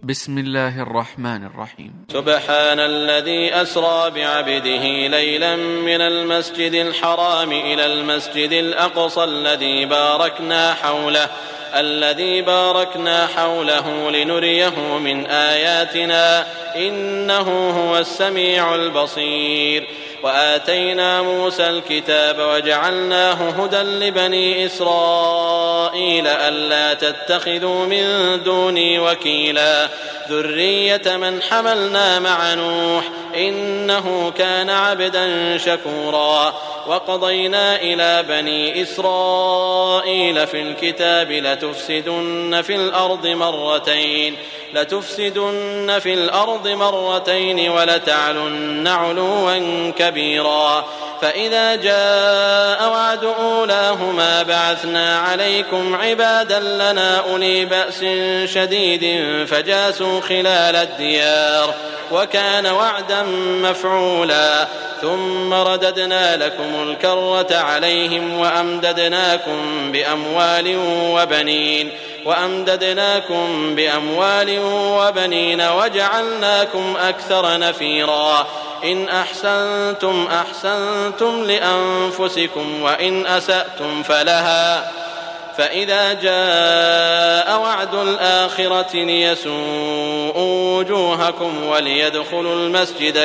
بسم الله الرحمن الرحيم. سبحان الذي أسرى بعبده ليلا من المسجد الحرام إلى المسجد الأقصى الذي باركنا حوله لنريه من آياتنا إنه هو السميع البصير. وآتينا موسى الكتاب وجعلناه هدى لبني إسرائيل ألا تتخذوا من دوني وكيلا ذرية من حملنا مع نوح إنه كان عبدا شكورا. وقضينا إلى بني إسرائيل في الكتاب لتفسدن في الأرض مرتين ولتعلن علوا كبيرا. فإذا جاء وعد أولاهما بعثنا عليكم عبادا لنا أولي بأس شديد فجاسوا خلال الديار وكان وعدا مفعولا. ثم رددنا لكم الكرة عليهم وأمددناكم بأموال وبنين وجعلناكم أكثر نفيرا. إن أحسنتم أحسنتم لأنفسكم وإن أسأتم فلها. فإذا جاء وعد الآخرة ليسوءوا وجوهكم وليدخلوا المسجد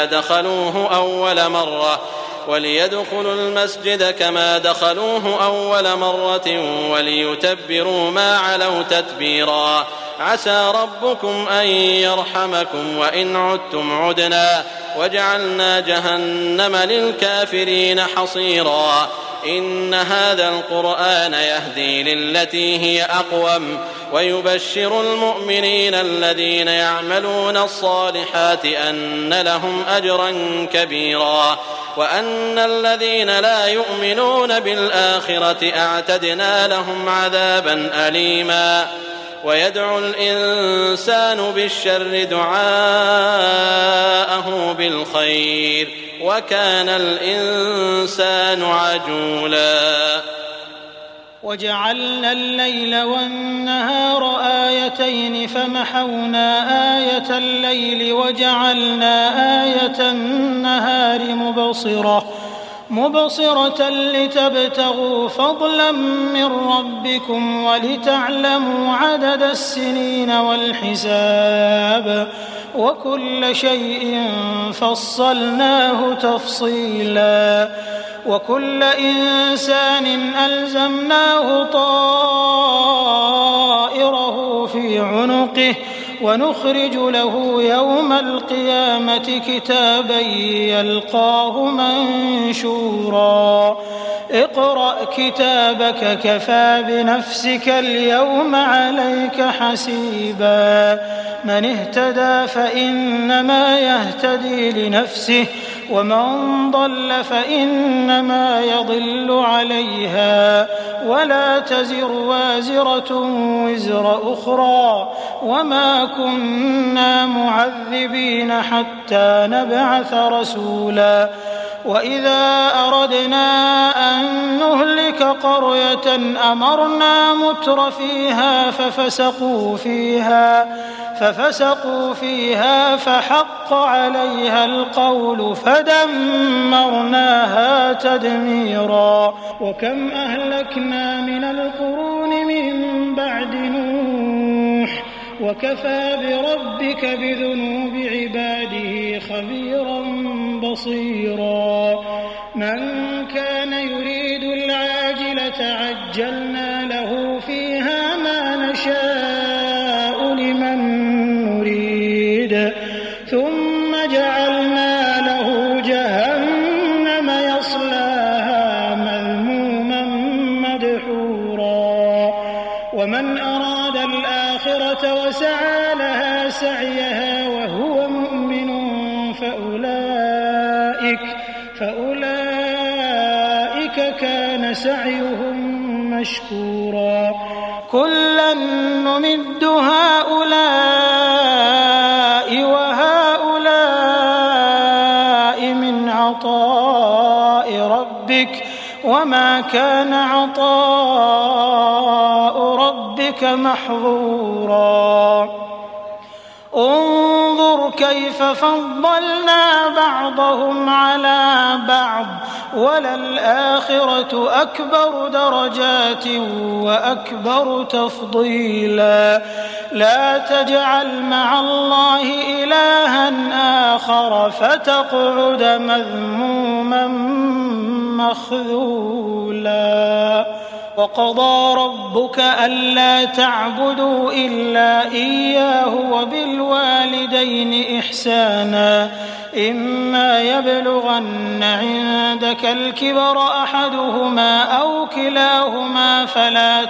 كما دخلوه أول مرة وليتبروا ما علوا تتبيرا. عسى ربكم أن يرحمكم وإن عدتم عدنا وجعلنا جهنم للكافرين حصيرا. إن هذا القرآن يهدي للتي هي أقوم ويبشر المؤمنين الذين يعملون الصالحات أن لهم أجرا كبيرا وأن الذين لا يؤمنون بالآخرة أعتدنا لهم عذابا أليما. ويدعو الإنسان بالشر دعاءه بالخير وكان الإنسان عجولا. وجعلنا الليل والنهار آيتين فمحونا آية الليل وجعلنا آية النهار مبصرة لتبتغوا فضلا من ربكم ولتعلموا عدد السنين والحساب وكل شيء فصلناه تفصيلا. وكل إنسان ألزمناه طائره في عنقه ونخرج له يوم القيامة كتابا يلقاه منشورا. اقرأ كتابك كفى بنفسك اليوم عليك حسيبا. من اهتدى فإنما يهتدي لنفسه ومن ضل فإنما يضل عليها ولا تزر وازرة وزر أخرى وما كنا معذبين حتى نبعث رسولا. وإذا أردنا أن نهلك قرية أمرنا متر فيها ففسقوا فيها فحق عليها القول فدمرناها تدميرا. وكم أهلكنا من القرون من بعد نوح وكفى بربك بذنوب عباده خبيرا بصيرا. من كان يريد العاجلة عجلنا له فيها ما نشاء لمن نريد ثم جعلنا له جهنم يصلاها مذموما مدحورا. ومن أراد الآخرة وسعى لها سعيها وهو مؤمن فأولئك كان سعيهم مشكورا. كلا نمد هؤلاء وهؤلاء من عطاء ربك وما كان عطاء ربك محظورا. انظر كيف فضلنا بعضهم على بعض وللآخرة أكبر درجات وأكبر تفضيلا لا تجعل مع الله إلها آخر فتقعد مذموما مخذولا وقضى ربك ألا تعبدوا إلا إياه وبالوالدين إحسانا إما يبلغن عندك الكبر أحدهما أو كلاهما فلا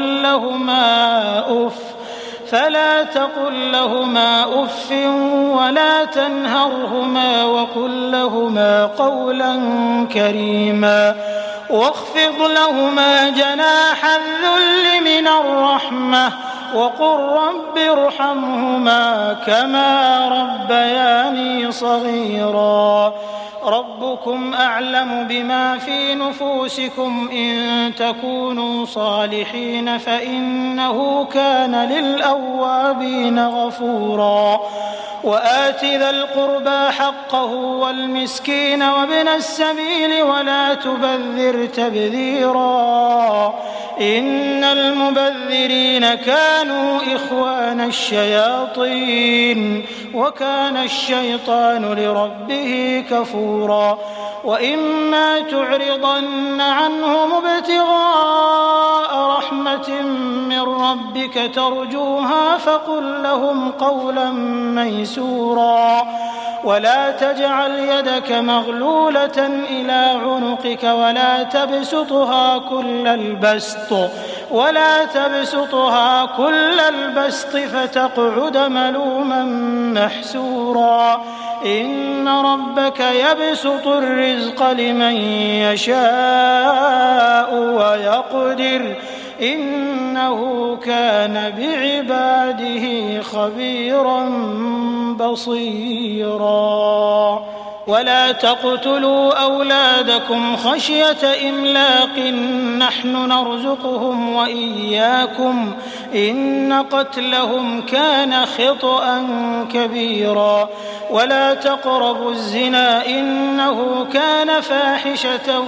تقل لهما أف ولا تنهرهما وقل لهما قولا كريما واخفض لهما جناح الذل من الرحمة وقل رب ارحمهما كما ربياني صغيرا ربكم أعلم بما في نفوسكم إن تكونوا صالحين فإنه كان للأوابين غفورا وآت ذا القربى حقه والمسكين وابن السبيل ولا تبذر تبذيرا إن المبذرين كانوا إخوان الشياطين وكان الشيطان لربه كفورا وإما تعرضن عنهم ابتغاء رحمة من ربك ترجوها فقل لهم قولا ميسورا ولا تجعل يدك مغلولة إلى عنقك ولا تبسطها كل البسط فتقعد ملوما محسورا إن ربك يبسط الرزق لمن يشاء ويقدر إنه كان بعباده خبيرا بصيرا ولا تقتلوا أولادكم خشية إملاق نحن نرزقهم وإياكم إن قتلهم كان خطأ كبيرا ولا تقربوا الزنا إنه كان فاحشة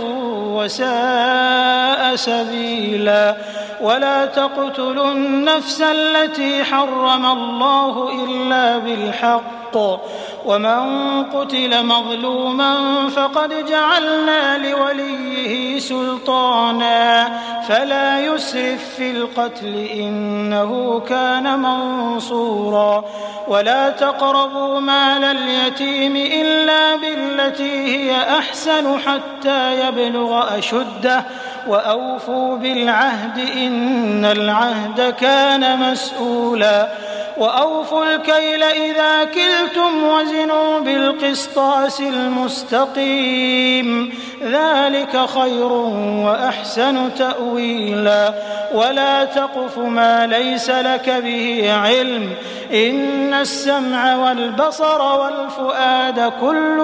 وساء سبيلا ولا تقتلوا النفس التي حرم الله إلا بالحق ومن قتل مظلوما فقد جعلنا لوليه سلطانا فلا يسرف في القتل إنه كان منصورا ولا تقربوا مال اليتيم إلا بالتي هي أحسن حتى يبلغ أشده وأوفوا بالعهد إن العهد كان مسؤولا وأوفوا الكيل إذا كلتم وزنوا بالقسطاس المستقيم ذلك خير وأحسن تأويلا ولا تقف ما ليس لك به علم إن السمع والبصر والفؤاد كل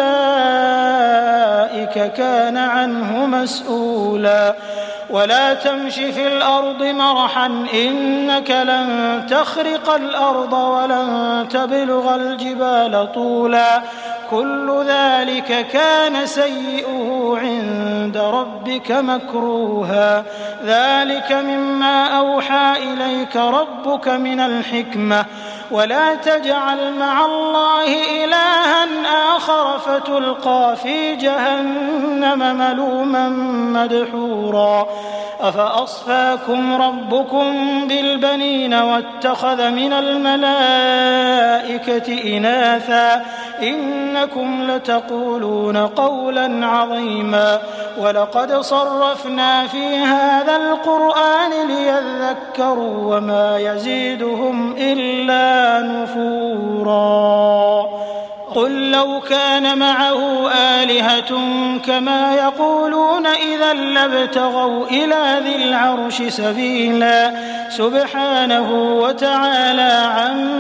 أولئك كان عنه مسؤولا ولا تمش في الأرض مرحا إنك لن تخرق الأرض ولن تبلغ الجبال طولا كل ذلك كان سيئه عند ربك مكروها ذلك مما أوحى إليك ربك من الحكمة ولا تجعل مع الله إلها آخر فتلقى في جهنم ملوما مدحورا أفأصفاكم ربكم بالبنين واتخذ من الملائكة إناثا إنكم لتقولون قولا عظيما ولقد صرفنا في هذا القرآن ليذكروا وما يزيدهم إلا نفورا قل لو كان معه آلهة كما يقولون إذا لابتغوا إلى ذي العرش سبيلا سبحانه وتعالى عما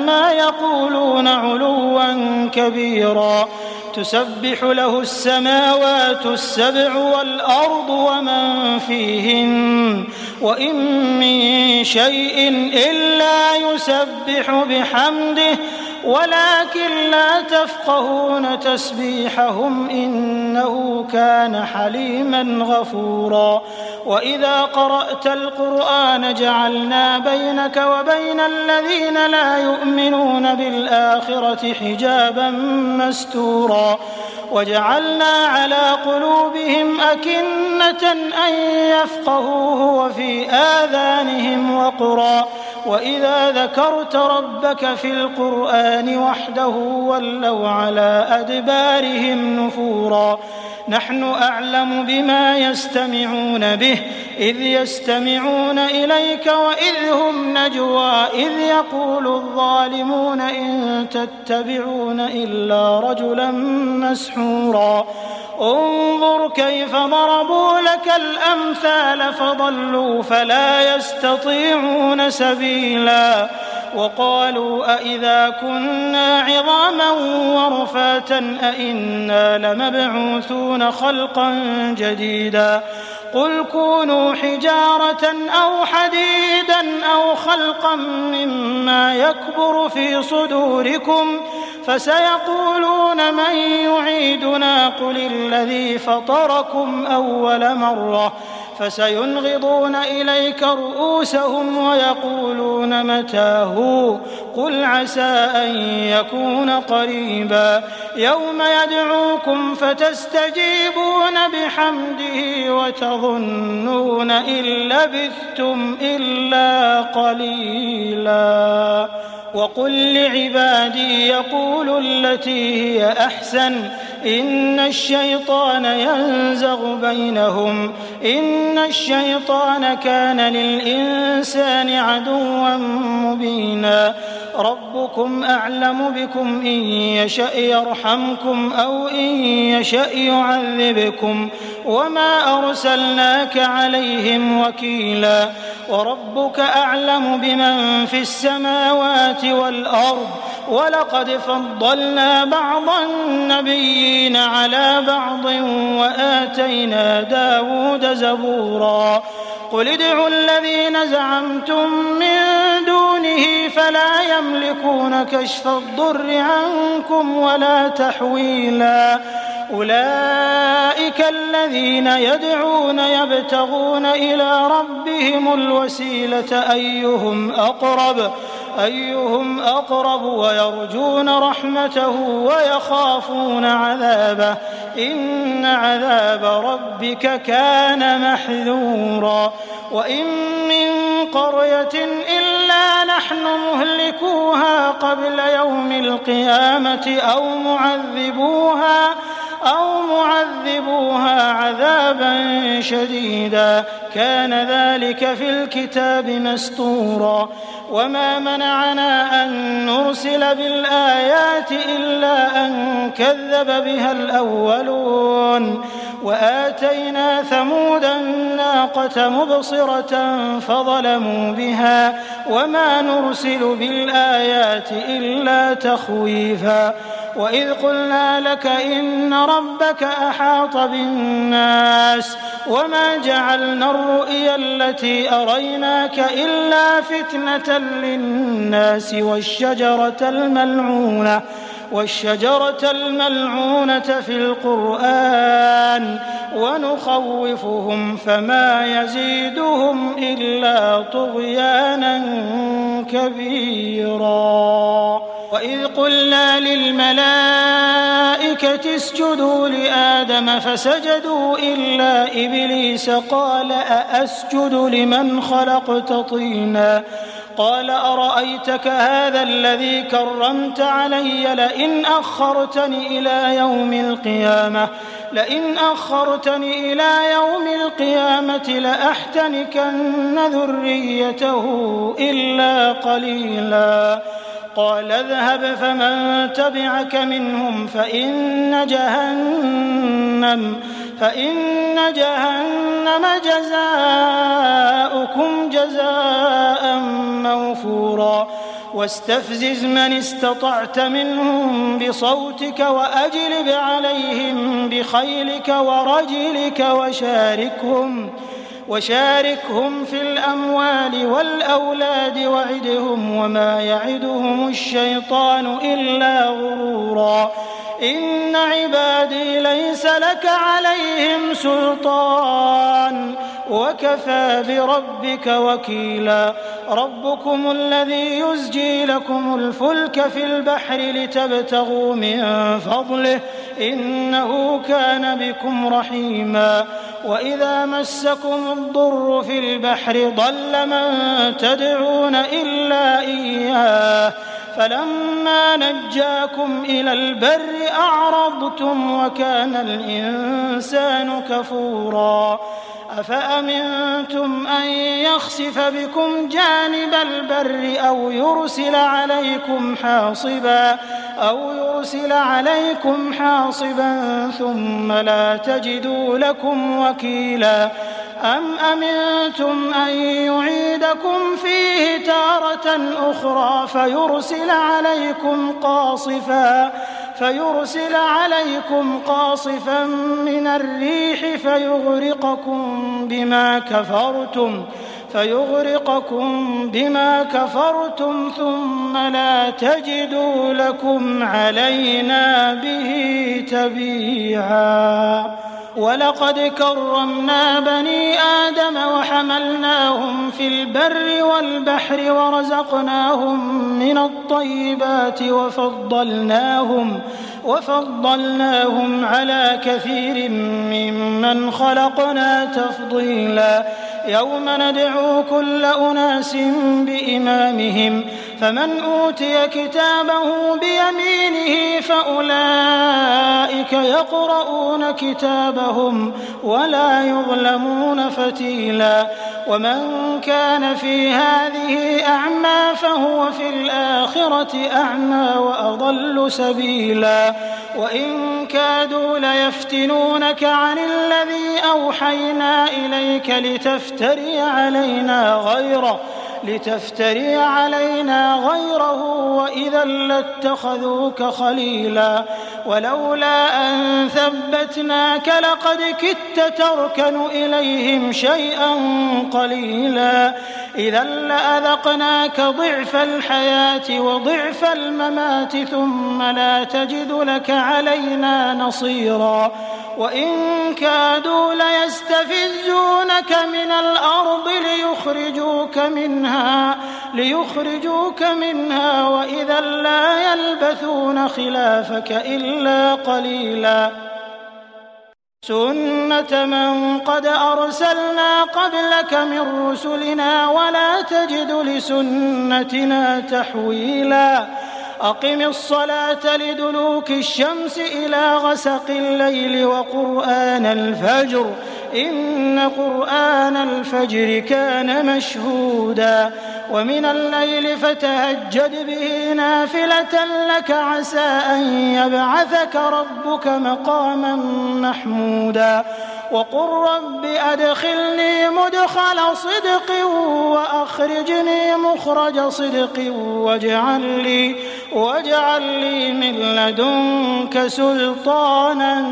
يقولون علوا كبيرا تسبح له السماوات السبع والأرض ومن فيهن وإن من شيء إلا يسبح بحمده ولكن لا تفقهون تسبيحهم إنه كان حليما غفورا وإذا قرأت القرآن جعلنا بينك وبين الذين لا يؤمنون بالآخرة حجابا مستورا وجعلنا على قلوبهم أكنة أن يفقهوه وفي آذانهم وقرا وإذا ذكرت ربك في القرآن وحده ولوا على أدبارهم نفورا نحن أعلم بما يستمعون به إذ يستمعون إليك وإذ هم نجوى إذ يقول الظالمون إن تتبعون إلا رجلا مسحورا انظر كيف ضربوا لك الأمثال فضلوا فلا يستطيعون سبيلا وقالوا أئذا كنا عظاما ورفاتا أئنا لمبعوثون خلقا جديدا قل كونوا حجارة أو حديدا أو خلقا مما يكبر في صدوركم فسيقولون من يعيدنا قل الذي فطركم أول مرة فسينغضون إليك رؤوسهم ويقولون متى قل عسى أن يكون قريبا يوم يدعوكم فتستجيبون بحمده وتظنون إن لبثتم إلا قليلا وقل لعبادي يقولوا التي هي أحسن إن الشيطان ينزغ بينهم إن الشيطان كان للإنسان عدوا مبينا ربكم أعلم بكم إن يشأ يرحمكم أو إن يشأ يعذبكم وما أرسلناك عليهم وكيلا وربك أعلم بمن في السماوات والأرض ولقد فضلنا بعض النبيين على بعض وآتينا داود زبورا قل ادعوا الذين زعمتم من دونه فلا يملكون كشف الضر عنكم ولا تحويلا أولئك الذين يدعون يبتغون إلى ربهم الوسيلة أيهم أقرب ويرجون رحمته ويخافون عذابه إن عذاب ربك كان محذورا وإن من قرية إلا نحن مهلكوها قبل يوم القيامة أو معذبوها عذابا شديدا كان ذلك في الكتاب مسطورا وما منعنا أن نرسل بالآيات إلا أن كذب بها الأولون وآتينا ثمود الناقة مبصرة فظلموا بها وما نرسل بالآيات إلا تخويفا وإذ قلنا لك إن ربك أحاط بالناس وما جعلنا الرؤيا التي أريناك إلا فتنة للناس والشجرة الملعونة في القرآن ونخوفهم فما يزيدهم إلا طغيانا كبيرا وإذ قلنا للملائكة اسجدوا لآدم فسجدوا إلا إبليس قال أأسجد لمن خلقت طينا قال أرأيتك هذا الذي كرمت علي لئن أخرتني إلى يوم القيامة لأحتنكن ذريته إلا قليلا قال اذهب فمن تبعك منهم فإن جهنم جزاؤكم جزاء موفورا واستفزز من استطعت منهم بصوتك وأجلب عليهم بخيلك ورجلك وشاركهم في الأموال والأولاد وعدهم وما يعدهم الشيطان إلا غرورا إن عبادي ليس لك عليهم سلطان وكفى بربك وكيلا ربكم الذي يزجي لكم الفلك في البحر لتبتغوا من فضله إنه كان بكم رحيما وإذا مسكم الضر في البحر ضل من تدعون إلا إياه فلما نجاكم إلى البر أعرضتم وكان الإنسان كفورا أفأمنتم أن يخسف بكم جانب البر أو يرسل عليكم حاصبا ثم لا تجدوا لكم وكيلا أم أمنتم أن يعيدكم فيه تارة أخرى فيرسل عليكم قاصفا من الريح فيغرقكم بما كفرتم ثم لا تجدوا لكم علينا به تبيعا ولقد كرمنا بني آدم وحملناهم في البر والبحر ورزقناهم من الطيبات وفضلناهم على كثير ممن خلقنا تفضيلا يوم ندعو كل أناس بإمامهم فمن أوتي كتابه بيمينه فأولئك يقرؤون كتابهم ولا يظلمون فتيلا ومن كان في هذه أعمى فهو في الآخرة أعمى وأضل سبيلا وإن كادوا ليفتنونك عن الذي أوحينا إليك لتفتري علينا غيره وإذا لاتخذوك خليلا ولولا أن ثبتناك لقد كدت تركن إليهم شيئا قليلا إذا لأذقناك ضعف الحياة وضعف الممات ثم لا تجد لك علينا نصيرا وإن كادوا ليستفزونك من الأرض ليخرجوك منها وإذا لا يلبثون خلافك إلا قليلا سنة من قد أرسلنا قبلك من رسلنا ولا تجد لسنتنا تحويلا أقم الصلاة لدلوك الشمس إلى غسق الليل وقرآن الفجر إن قرآن الفجر كان مشهودا ومن الليل فتهجد به نافلة لك عسى أن يبعثك ربك مقاما محمودا وقل رب أدخلني مدخل صدق وأخرجني مخرج صدق واجعل لي من لدنك سلطانا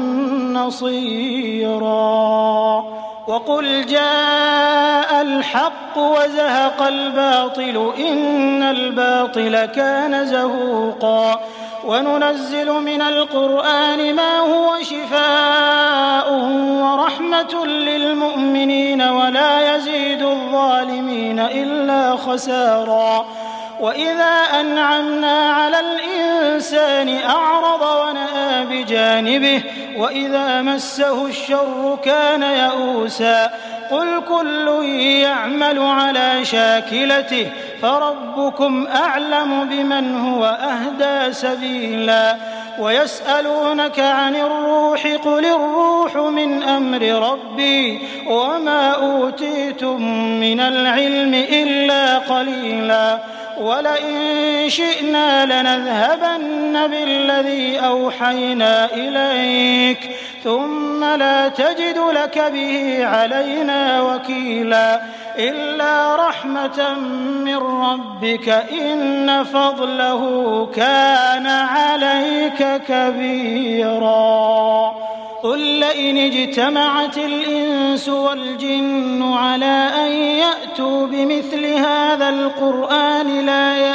نصيرا وقل جاء الحق وزهق الباطل إن الباطل كان زهوقا وننزل من القرآن ما هو شفاء ورحمة للمؤمنين ولا يزيد الظالمين إلا خسارا وإذا أنعمنا على الإنسان أعرض ونأى بجانبه وإذا مسه الشر كان يئوسا قل كل يعمل على شاكلته فربكم أعلم بمن هو أهدى سبيلا ويسألونك عن الروح قل الروح من أمر ربي وما أوتيتم من العلم إلا قليلا ولئن شئنا لنذهبن بالذي أوحينا إليك ثم لا تجد لك به علينا وكيلا إلا رحمة من ربك إن فضله كان عليك كبيرا. قل لئن اجتمعت الإنس والجن على أن يأتوا بمثل هذا القرآن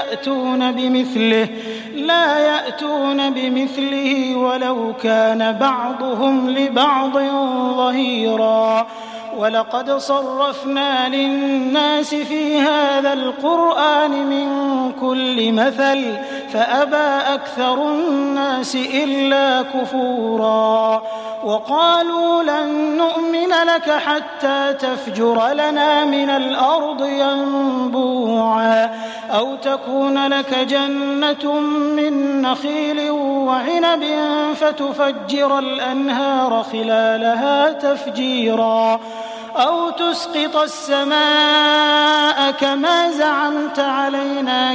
لا يأتون بمثله ولو كان بعضهم لبعض ظهيرا. ولقد صرفنا للناس في هذا القرآن من كل مثل فأبى أكثر الناس إلا كفورا. وقالوا لن نؤمن لك حتى تفجر لنا من الأرض ينبوعا أو تكون لك جنة من نخيل وعنب فتفجر الأنهار خلالها تفجيرا أو تسقط السماء كما زعمت علينا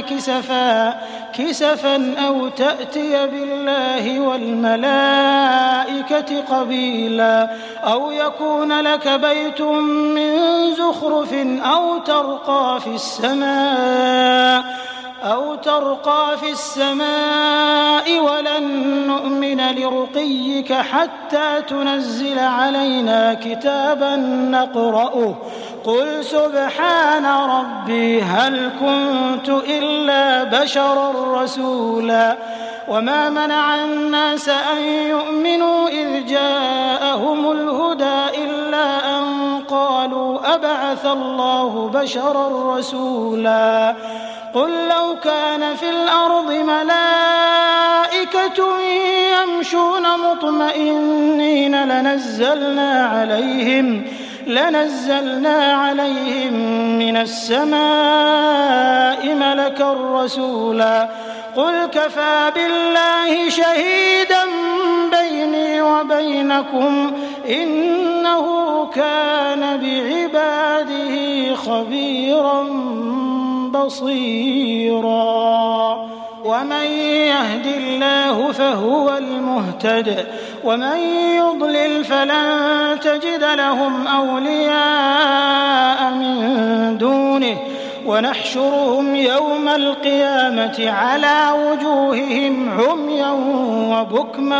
كسفا أو تأتي بالله والملائكة قبيلا أو يكون لك بيت من زخرف أو ترقى في السماء ولن نؤمن لرقيك حتى تنزل علينا كتابا نقرأه قل سبحان ربي هل كنت إلا بشرا رسولا. وما منع الناس أن يؤمنوا إذ جاءهم الهدى إلا أن قالوا أبعث الله بشرا رسولا. قل لو كان في الأرض ملائكة يمشون مطمئنين لنزلنا عليهم من السماء ملكا رسولا. قل كفى بالله شهيدا بيني وبينكم إنه كان بعباده خبيرا بصيرا. ومن يهد الله فهو المهتد ومن يضلل فلن تجد لهم أولياء من دونه ونحشرهم يوم القيامة على وجوههم عميا وبكما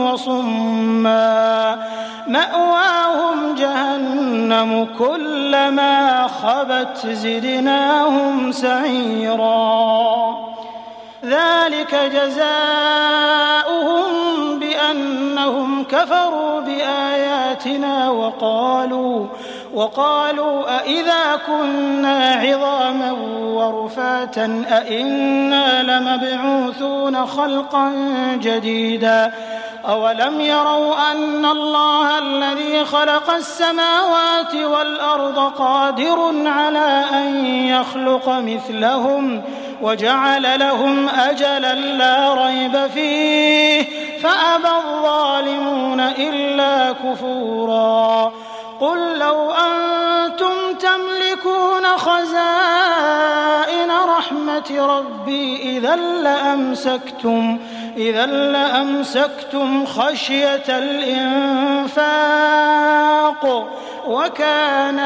وصما مأواهم جهنم كلما خبت زدناهم سعيرا. ذلك جزاؤهم بأنهم كفروا بآياتنا وقالوا أإذا كنا عظاما ورفاتا أإنا لمبعوثون خلقا جديدا. أولم يروا أن الله الذي خلق السماوات والأرض قادر على أن يخلق مثلهم وجعل لهم أجلا لا ريب فيه فأبى الظالمون إلا كفورا. قل لو أنتم تملكون خزائن رحمة ربي إذا لأمسكتم خشية الإنفاق وكان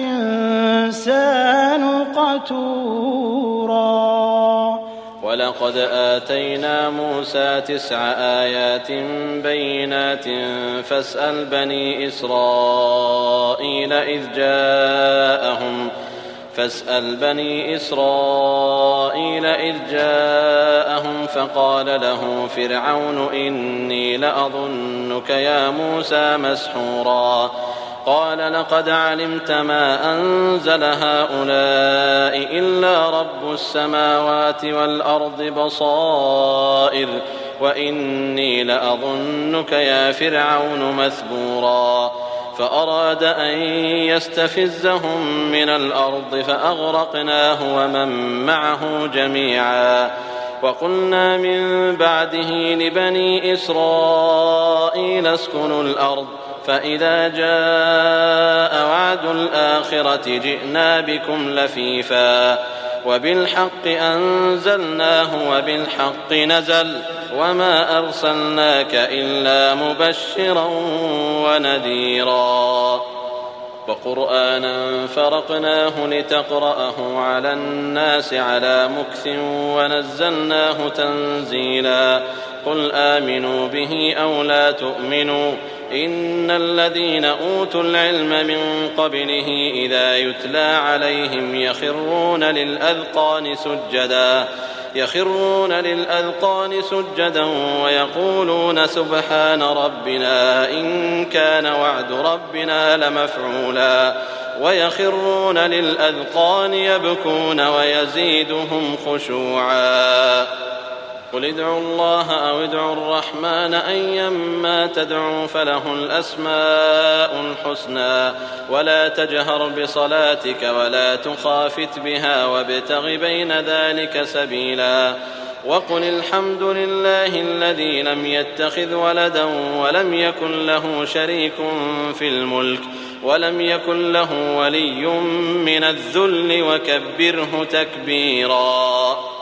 الإنسان قتورا. ولقد آتينا موسى 9 آيات بينات فاسأل بني إسرائيل إذ جاءهم فقال له فرعون إني لأظنك يا موسى مسحورا. قال لقد علمت ما أنزل هؤلاء إلا رب السماوات والأرض بصائر وإني لأظنك يا فرعون مثبورا. فأراد أن يستفزهم من الأرض فأغرقناه ومن معه جميعا. وقلنا من بعده لبني إسرائيل اسكنوا الأرض فإذا جاء وعد الآخرة جئنا بكم لفيفا وبالحق أنزلناه وبالحق نزل وما أرسلناك إلا مبشرا ونذيرا. وقرآنا فرقناه لتقرأه على الناس على مكث ونزلناه تنزيلا قل آمنوا به أو لا تؤمنوا إن الذين أوتوا العلم من قبله إذا يتلى عليهم يخرون للأذقان سجدا ويقولون سبحان ربنا إن كان وعد ربنا لمفعولا ويخرون للأذقان يبكون ويزيدهم خشوعا قل ادعوا الله أو ادعوا الرحمن أيما تدعوا فله الأسماء الحسنى ولا تجهر بصلاتك ولا تخافت بها وابتغ بين ذلك سبيلا وقل الحمد لله الذي لم يتخذ ولدا ولم يكن له شريك في الملك ولم يكن له ولي من الذل وكبره تكبيرا.